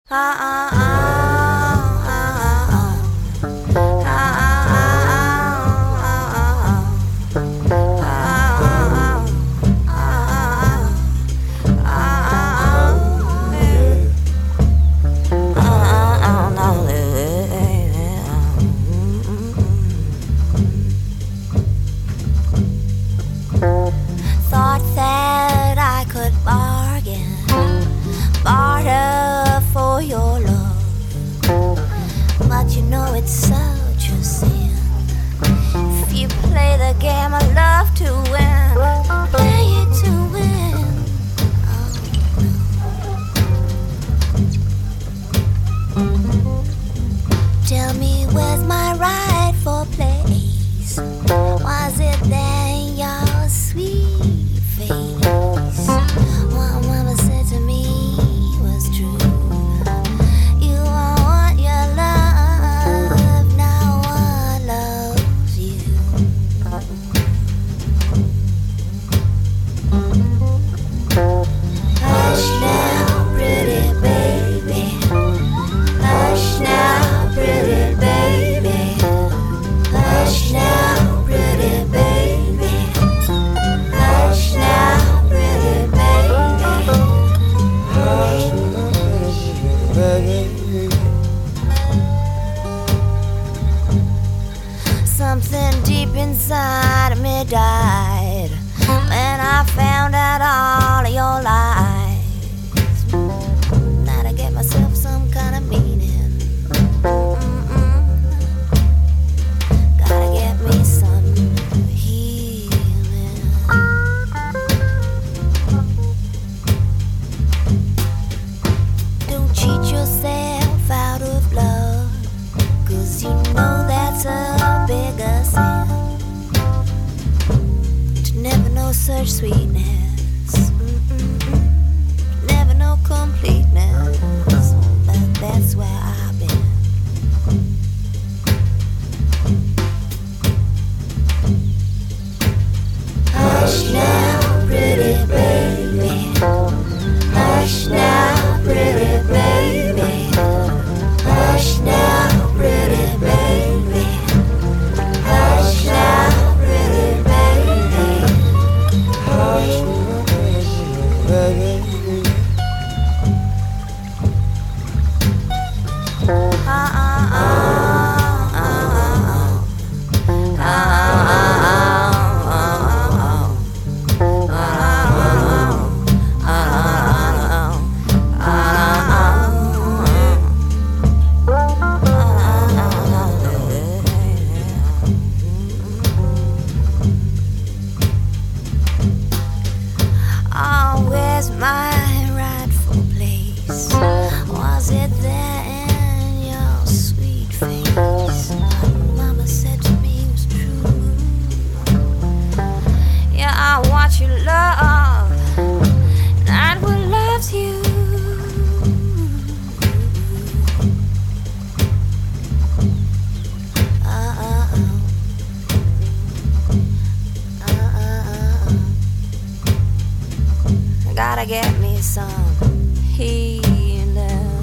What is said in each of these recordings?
Thought that I could barter for your love, but you know it's such a sin. If you play the game of love to win, play it to win. Tell me, where's my rightful place? Was it there in your sweet face? What mama said to me was true. You want your love, now one loves you. Hush now, pretty baby. Hush now, pretty baby. Hush now, pretty baby. Hush now, pretty baby. Hush, baby. Something deep inside of me died when I found out all of your lies. Now to get myself some kind of meaning. Gotta get me some healing. Don't cheat yourself out of love, 'cause you know that's a bigger sin. To never know such sweetness, never know completeness, but that's where I've been. Hush now, pretty baby. Hush now, pretty baby. Hush now, pretty baby. Hush now, pretty baby. Hush, baby. Oh, where's my rightful place? Was it there in your sweet face? What mama said to me was true. Yeah, I want your love, not what loves you. Gotta get me some healing.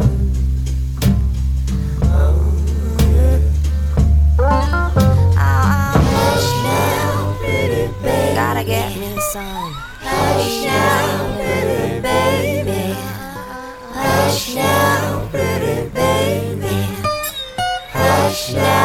Hush now, pretty baby. Gotta get me some. Hush now, pretty baby. Hush now, pretty baby. Hush now.